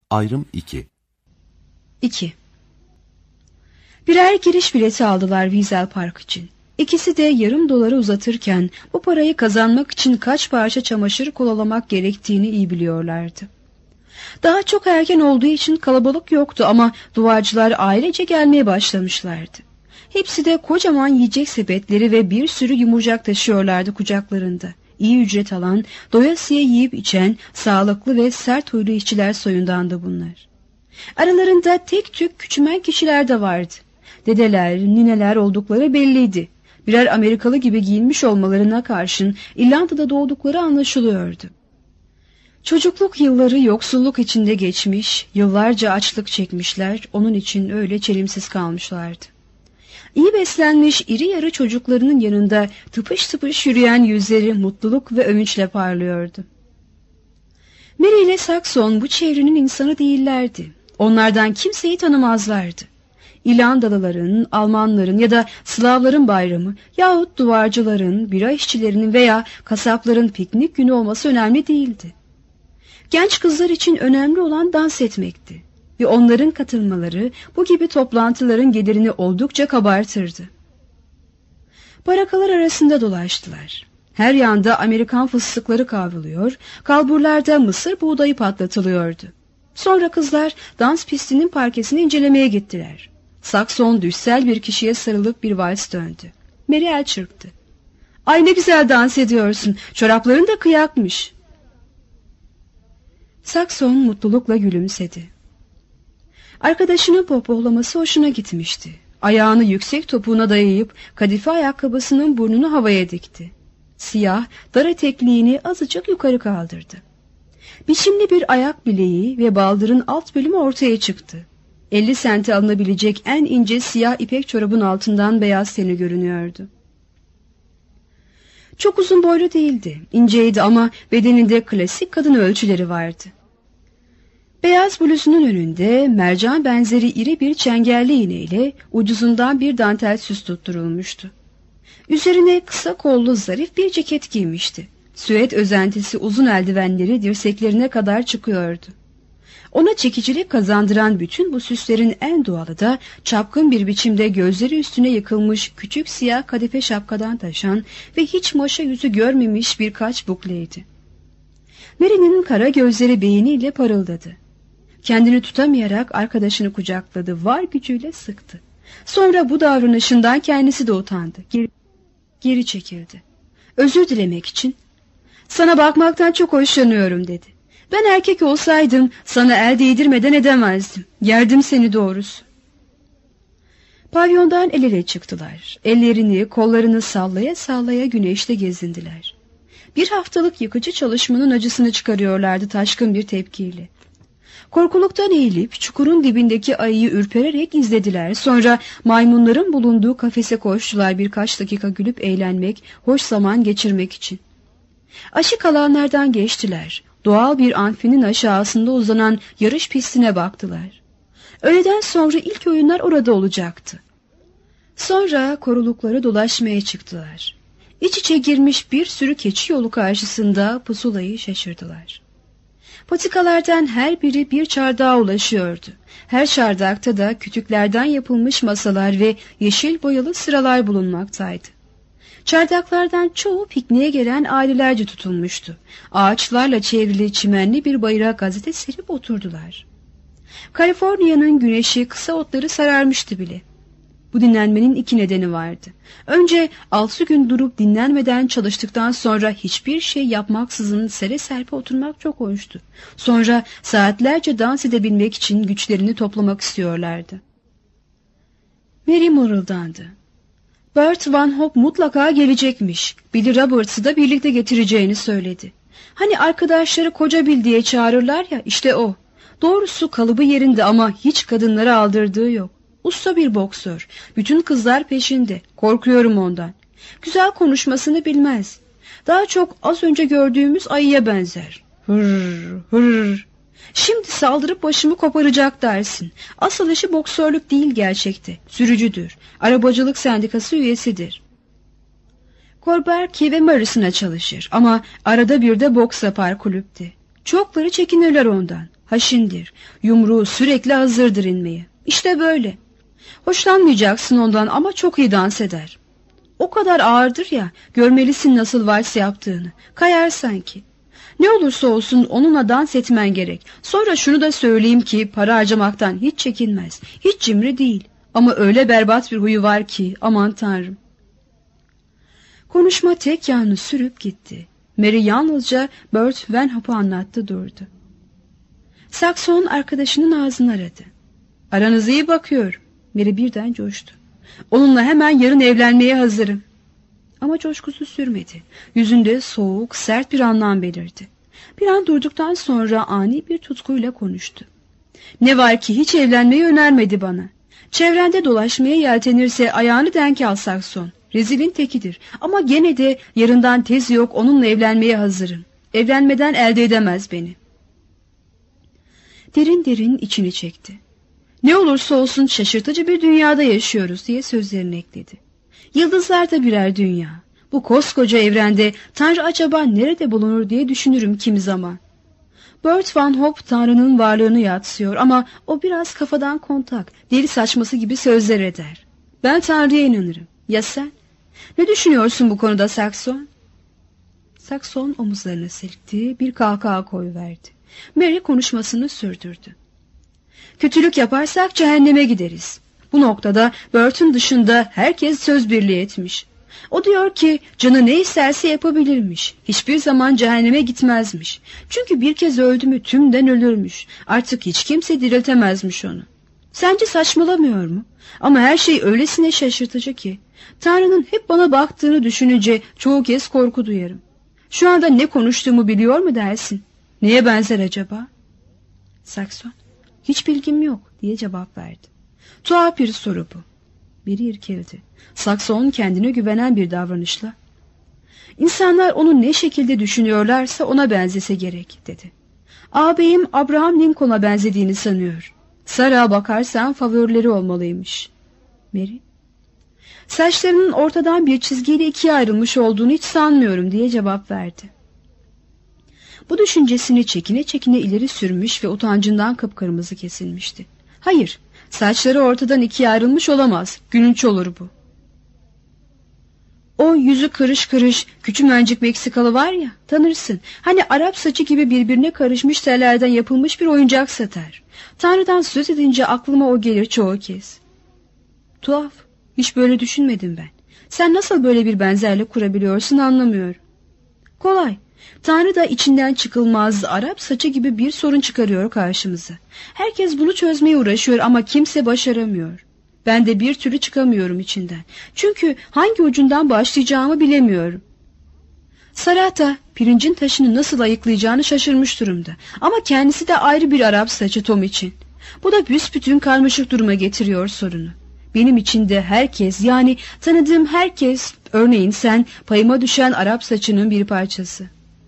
Ayrım 2. 2. Birer giriş bileti aldılar Wiesel Park için. İkisi de yarım doları uzatırken bu parayı kazanmak için kaç parça çamaşır kolalamak gerektiğini iyi biliyorlardı. Daha çok erken olduğu için kalabalık yoktu ama duvarcılar ailece gelmeye başlamışlardı. Hepsi de kocaman yiyecek sepetleri ve bir sürü yumurcak taşıyorlardı kucaklarında. İyi ücret alan, doyasıya yiyip içen, sağlıklı ve sert huylu işçiler soyundandı bunlar. Aralarında tek tük küçümen kişiler de vardı. Dedeler, nineler oldukları belliydi. Birer Amerikalı gibi giyinmiş olmalarına karşın İrlanda'da doğdukları anlaşılıyordu. Çocukluk yılları yoksulluk içinde geçmiş, yıllarca açlık çekmişler, onun için öyle çelimsiz kalmışlardı. İyi beslenmiş iri yarı çocuklarının yanında tıpış tıpış yürüyen yüzleri mutluluk ve övünçle parlıyordu. Mary ile Saxon bu çevrenin insanı değillerdi. Onlardan kimseyi tanımazlardı. İrlandalıların, Almanların ya da Slavların bayramı yahut duvarcıların, bira işçilerinin veya kasapların piknik günü olması önemli değildi. Genç kızlar için önemli olan dans etmekti ve onların katılmaları bu gibi toplantıların gelirini oldukça kabartırdı. Barakalar arasında dolaştılar. Her yanda Amerikan fıstıkları kavruluyor, kalburlarda mısır buğdayı patlatılıyordu. Sonra kızlar dans pistinin parkesini incelemeye gittiler. Saxon düşsel bir kişiye sarılıp bir vals döndü. Mary el çırptı. "Ay ne güzel dans ediyorsun, çorapların da kıyakmış." Saxon mutlulukla gülümsedi. Arkadaşının pohpohlaması hoşuna gitmişti. Ayağını yüksek topuğuna dayayıp kadife ayakkabısının burnunu havaya dikti. Siyah, dar etekliğini azıcık yukarı kaldırdı. Biçimli bir ayak bileği ve baldırın alt bölümü ortaya çıktı. 50 sente alınabilecek en ince siyah ipek çorabın altından beyaz teni görünüyordu. Çok uzun boylu değildi, inceydi ama bedeninde klasik kadın ölçüleri vardı. Beyaz bluzunun önünde mercan benzeri iri bir çengelli iğneyle ucuzundan bir dantel süs tutturulmuştu. Üzerine kısa kollu zarif bir ceket giymişti. Süet özentisi uzun eldivenleri dirseklerine kadar çıkıyordu. Ona çekicilik kazandıran bütün bu süslerin en doğalı da çapkın bir biçimde gözleri üstüne yıkılmış küçük siyah kadife şapkadan taşan ve hiç maşa yüzü görmemiş birkaç bukleydi. Mary'nin kara gözleri beğeniyle parıldadı. Kendini tutamayarak arkadaşını kucakladı, var gücüyle sıktı. Sonra bu davranışından kendisi de utandı. Geri çekildi. Özür dilemek için, "Sana bakmaktan çok hoşlanıyorum," dedi. "Ben erkek olsaydım sana el değdirmeden edemezdim. Yerdim seni doğrusu." Pavyondan el ele çıktılar. Ellerini, kollarını sallaya sallaya güneşte gezindiler. Bir haftalık yıkıcı çalışmanın acısını çıkarıyorlardı taşkın bir tepkiyle. Korkuluktan eğilip çukurun dibindeki ayıyı ürpererek izlediler. Sonra maymunların bulunduğu kafese koştular birkaç dakika gülüp eğlenmek, hoş zaman geçirmek için. Aşık alanlardan geçtiler. Doğal bir amfinin aşağısında uzanan yarış pistine baktılar. Öğleden sonra ilk oyunlar orada olacaktı. Sonra korulukları dolaşmaya çıktılar. İç içe girmiş bir sürü keçi yolu karşısında pusulayı şaşırdılar. Patikalardan her biri bir çardağa ulaşıyordu. Her çardakta da kütüklerden yapılmış masalar ve yeşil boyalı sıralar bulunmaktaydı. Çardaklardan çoğu pikniğe gelen ailelerce tutulmuştu. Ağaçlarla çevrili çimenli bir bayıra gazete serip oturdular. Kaliforniya'nın güneşi kısa otları sararmıştı bile. Bu dinlenmenin iki nedeni vardı. Önce 6 gün durup dinlenmeden çalıştıktan sonra hiçbir şey yapmaksızın sere serpe oturmak çok hoştu. Sonra saatlerce dans edebilmek için güçlerini toplamak istiyorlardı. Mary mırıldandı. Bert Van Hop mutlaka gelecekmiş. Billy Roberts'ı da birlikte getireceğini söyledi. Hani arkadaşları Koca Bill diye çağırırlar ya, işte o. Doğrusu kalıbı yerinde ama hiç kadınlara aldırdığı yok. Usta bir boksör. Bütün kızlar peşinde. Korkuyorum ondan. Güzel konuşmasını bilmez. Daha çok az önce gördüğümüz ayıya benzer. Hırr hırr. Şimdi saldırıp başımı koparacak dersin. Asıl işi boksörlük değil gerçekte. Sürücüdür. Arabacılık sendikası üyesidir. Korberki ve Marison'a çalışır ama arada bir de boks yapar kulüpte. Çokları çekinirler ondan. Haşindir, yumruğu sürekli hazırdır inmeye. İşte böyle. Hoşlanmayacaksın ondan ama çok iyi dans eder. O kadar ağırdır ya, görmelisin nasıl vals yaptığını. Kayar sanki. Ne olursa olsun onunla dans etmen gerek. Sonra şunu da söyleyeyim ki para harcamaktan hiç çekinmez. Hiç cimri değil. Ama öyle berbat bir huyu var ki aman tanrım. Konuşma tek yanlı sürüp gitti. Mary yalnızca Bert Van Hop'u anlattı durdu. Saxon arkadaşının ağzını aradı. Aranız iyi bakıyor. Mary birden coştu. Onunla hemen yarın evlenmeye hazırım. Ama coşkusu sürmedi. Yüzünde soğuk, sert bir anlam belirdi. Bir an durduktan sonra ani bir tutkuyla konuştu. Ne var ki hiç evlenmeyi önermedi bana. Çevrende dolaşmaya yeltenirse ayağını denk al Saxon. Rezilin tekidir. Ama gene de yarından tezi yok onunla evlenmeye hazırım. Evlenmeden elde edemez beni. Derin derin içini çekti. Ne olursa olsun şaşırtıcı bir dünyada yaşıyoruz diye sözlerini ekledi. Yıldızlar da birer dünya. Bu koskoca evrende Tanrı acaba nerede bulunur diye düşünürüm kimi zaman. Bert Van Hop Tanrı'nın varlığını yadsıyor ama o biraz kafadan kontak, deli saçması gibi sözler eder. Ben Tanrı'ya inanırım. Ya sen? Ne düşünüyorsun bu konuda Saxon? Saxon omuzlarını silkti, bir kahkaha koyuverdi. Mary konuşmasını sürdürdü. Kötülük yaparsak cehenneme gideriz. Bu noktada Bert'ün dışında herkes söz birliği etmiş. O diyor ki canı ne isterse yapabilirmiş. Hiçbir zaman cehenneme gitmezmiş. Çünkü bir kez öldü mü tümden ölürmüş. Artık hiç kimse diriltemezmiş onu. Sence saçmalamıyor mu? Ama her şey öylesine şaşırtıcı ki. Tanrı'nın hep bana baktığını düşününce çoğu kez korku duyarım. Şu anda ne konuştuğumu biliyor mu dersin? Neye benzer acaba? Saxon, hiç bilgim yok diye cevap verdi. Tuhaf bir soru bu. Biri irkildi. Saxon kendine güvenen bir davranışla. İnsanlar onu ne şekilde düşünüyorlarsa ona benzese gerek dedi. Ağabeyim Abraham Lincoln'a benzediğini sanıyor. Sarah'a bakarsan favorileri olmalıymış. Mary, saçlarının ortadan bir çizgiyle ikiye ayrılmış olduğunu hiç sanmıyorum diye cevap verdi. Bu düşüncesini çekine çekine ileri sürmüş ve utancından kıpkırmızı kesilmişti. Hayır, saçları ortadan ikiye ayrılmış olamaz. Gülünç olur bu. O yüzü kırış kırış, küçümencik Meksikalı var ya, tanırsın. Hani Arap saçı gibi birbirine karışmış tellerden yapılmış bir oyuncak satar. Tanrı'dan söz edince aklıma o gelir çoğu kez. Tuhaf, hiç böyle düşünmedim ben. Sen nasıl böyle bir benzerlik kurabiliyorsun anlamıyorum. Kolay. Tanrı da içinden çıkılmaz Arap saçı gibi bir sorun çıkarıyor karşımıza. Herkes bunu çözmeye uğraşıyor ama kimse başaramıyor. Ben de bir türlü çıkamıyorum içinden. Çünkü hangi ucundan başlayacağımı bilemiyorum. Sarah da pirincin taşını nasıl ayıklayacağını şaşırmış durumda. Ama kendisi de ayrı bir Arap saçı Tom için. Bu da büsbütün karmaşık duruma getiriyor sorunu. Benim için de herkes, yani tanıdığım herkes, örneğin sen, payıma düşen Arap saçının bir parçası.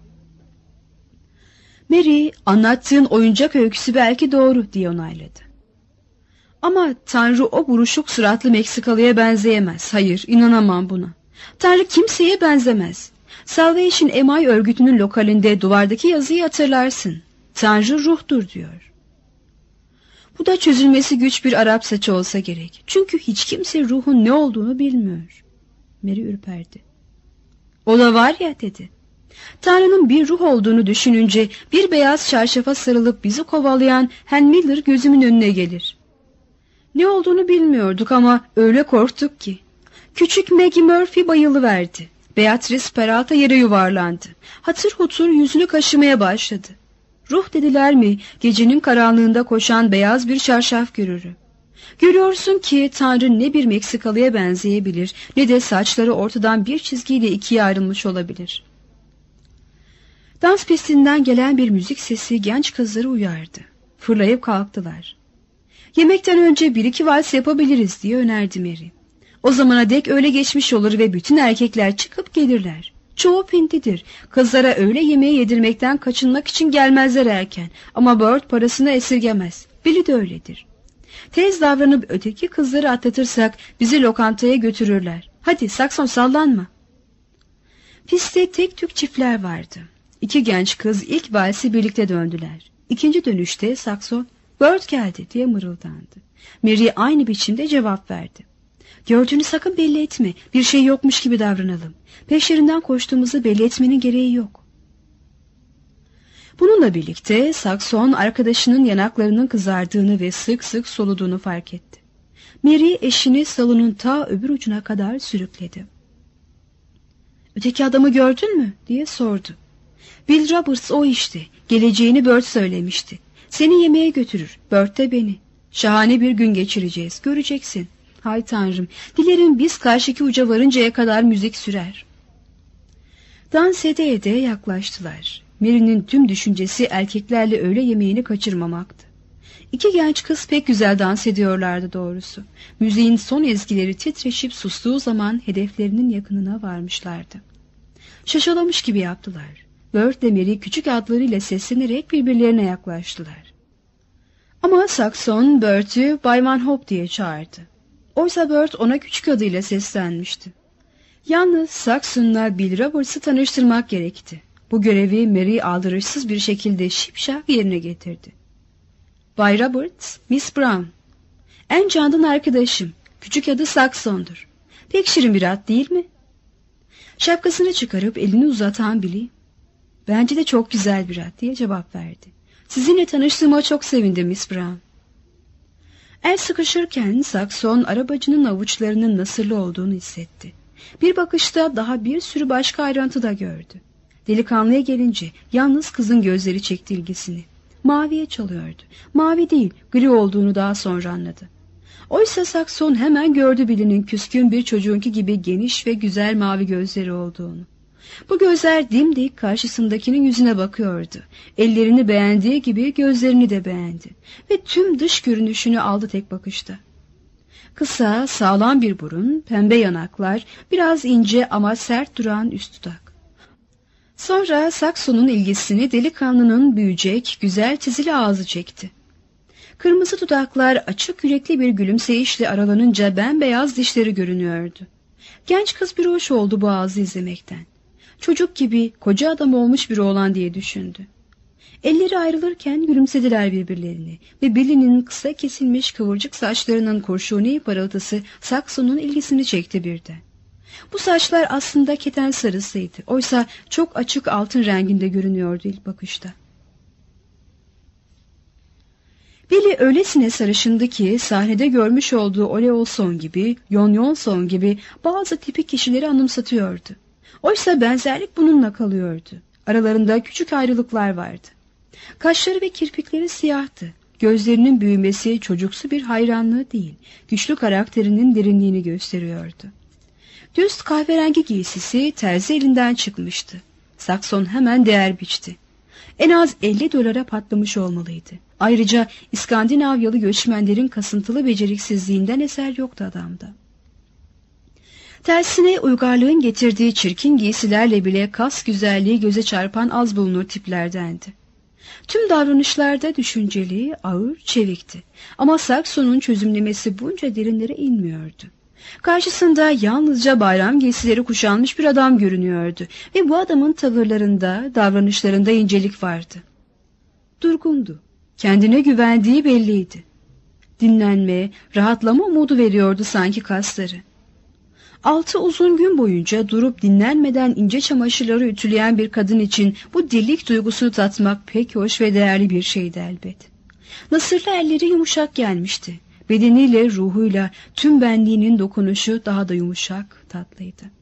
Mary, anlattığın oyuncak öyküsü belki doğru diye onayladı. Ama Tanrı o buruşuk suratlı Meksikalıya benzeyemez. Hayır, inanamam buna. Tanrı kimseye benzemez. Salvation MI örgütünün lokalinde duvardaki yazıyı hatırlarsın. Tanrı ruhtur diyor. Bu da çözülmesi güç bir Arap saçı olsa gerek. Çünkü hiç kimse ruhun ne olduğunu bilmiyor. Mary ürperdi. O da var ya dedi. Tanrı'nın bir ruh olduğunu düşününce bir beyaz çarşafa sarılıp bizi kovalayan Hen Miller gözümün önüne gelir. Ne olduğunu bilmiyorduk ama öyle korktuk ki. Küçük Maggie Murphy bayılıverdi. Beatrice Peralta yere yuvarlandı. Hatır hutur yüzünü kaşımaya başladı. Ruh dediler mi gecenin karanlığında koşan beyaz bir çarşaf görürü. Görüyorsun ki Tanrı ne bir Meksikalıya benzeyebilir ne de saçları ortadan bir çizgiyle ikiye ayrılmış olabilir. Dans pistinden gelen bir müzik sesi genç kızları uyardı. Fırlayıp kalktılar. Yemekten önce bir iki vals yapabiliriz diye önerdi Mary. O zamana dek öyle geçmiş olur ve bütün erkekler çıkıp gelirler. Çoğu pintidir. Kızlara öğle yemeği yedirmekten kaçınmak için gelmezler erken. Ama Bert parasını esirgemez. Billy de öyledir. Tez davranıp öteki kızları atlatırsak bizi lokantaya götürürler. Hadi Saxon sallanma. Pistte tek tük çiftler vardı. İki genç kız ilk valsi birlikte döndüler. İkinci dönüşte Sakson, "Bird geldi" diye mırıldandı. Mary aynı biçimde cevap verdi. "Gördüğünü sakın belli etme. Bir şey yokmuş gibi davranalım. Peşlerinden koştuğumuzu belli etmenin gereği yok." Bununla birlikte Sakson arkadaşının yanaklarının kızardığını ve sık sık soluduğunu fark etti. Mary eşini salonun ta öbür ucuna kadar sürükledi. "Öteki adamı gördün mü?" diye sordu. "Bill Roberts o işte. Geleceğini Bird söylemişti. Seni yemeğe götürür. Bird de beni. Şahane bir gün geçireceğiz. Göreceksin. Hay Tanrım, dilerim biz karşıki uca varıncaya kadar müzik sürer." Dans ede ede yaklaştılar. Mary'nin tüm düşüncesi erkeklerle öğle yemeğini kaçırmamaktı. İki genç kız pek güzel dans ediyorlardı doğrusu. Müziğin son ezgileri titreşip sustuğu zaman hedeflerinin yakınına varmışlardı. Şaşalamış gibi yaptılar. Bird ile Mary küçük adlarıyla seslenerek birbirlerine yaklaştılar. Ama Sakson Bird'ü Bay Van Hope diye çağırdı. Oysa Bird ona küçük adıyla seslenmişti. Yalnız Sakson'la Bill Roberts'ı tanıştırmak gerekti. Bu görevi Mary aldırışsız bir şekilde şipşak yerine getirdi. "Bay Roberts, Miss Brown. En candan arkadaşım. Küçük adı Sakson'dur. Pek şirin bir ad değil mi?" Şapkasını çıkarıp elini uzatan Billy, "Bence de çok güzel bir ad" diye cevap verdi. "Sizinle tanıştığıma çok sevindim Miss Brown." El sıkışırken Sakson arabacının avuçlarının nasırlı olduğunu hissetti. Bir bakışta daha bir sürü başka ayrıntı da gördü. Delikanlıya gelince yalnız kızın gözleri çekti ilgisini. Maviye çalıyordu. Mavi değil, gri olduğunu daha sonra anladı. Oysa Sakson hemen gördü Billy'nin küskün bir çocuğunki gibi geniş ve güzel mavi gözleri olduğunu. Bu gözler dimdik karşısındakinin yüzüne bakıyordu. Ellerini beğendiği gibi gözlerini de beğendi. Ve tüm dış görünüşünü aldı tek bakışta. Kısa, sağlam bir burun, pembe yanaklar, biraz ince ama sert duran üst dudak. Sonra Sakson'un ilgisini delikanlının büyüyecek, güzel çizili ağzı çekti. Kırmızı dudaklar açık yürekli bir gülümseyişle aralanınca bembeyaz dişleri görünüyordu. Genç kız bir hoş oldu bu ağzı izlemekten. Çocuk gibi koca adam olmuş bir oğlan diye düşündü. Elleri ayrılırken gülümsediler birbirlerine ve Billy'nin kısa kesilmiş kıvırcık saçlarının kurşuni parıltısı Sakson'un ilgisini çekti birden. Bu saçlar aslında keten sarısıydı. Oysa çok açık altın renginde görünüyordu ilk bakışta. Billy öylesine sarışındı ki sahnede görmüş olduğu Ole Olson gibi, Yon Yonson gibi bazı tipik kişileri anımsatıyordu. Oysa benzerlik bununla kalıyordu. Aralarında küçük ayrılıklar vardı. Kaşları ve kirpikleri siyahtı. Gözlerinin büyümesi çocuksu bir hayranlığı değil, güçlü karakterinin derinliğini gösteriyordu. Düz kahverengi giysisi terzi elinden çıkmıştı. Sakson hemen değer biçti. En az $50 patlamış olmalıydı. Ayrıca İskandinavyalı göçmenlerin kasıntılı beceriksizliğinden eser yoktu adamda. Tersine uygarlığın getirdiği çirkin giysilerle bile kas güzelliği göze çarpan az bulunur tiplerdendi. Tüm davranışlarda düşünceli, ağır, çevikti. Ama Sakson'un çözümlemesi bunca derinlere inmiyordu. Karşısında yalnızca bayram giysileri kuşanmış bir adam görünüyordu ve bu adamın tavırlarında, davranışlarında incelik vardı. Durgundu. Kendine güvendiği belliydi. Dinlenme, rahatlama umudu veriyordu sanki kasları. 6 uzun gün boyunca durup dinlenmeden ince çamaşırları ütüleyen bir kadın için bu dirlik duygusunu tatmak pek hoş ve değerli bir şeydi elbet. Nasırlı elleri yumuşak gelmişti. Bedeniyle, ruhuyla tüm benliğinin dokunuşu daha da yumuşak, tatlıydı.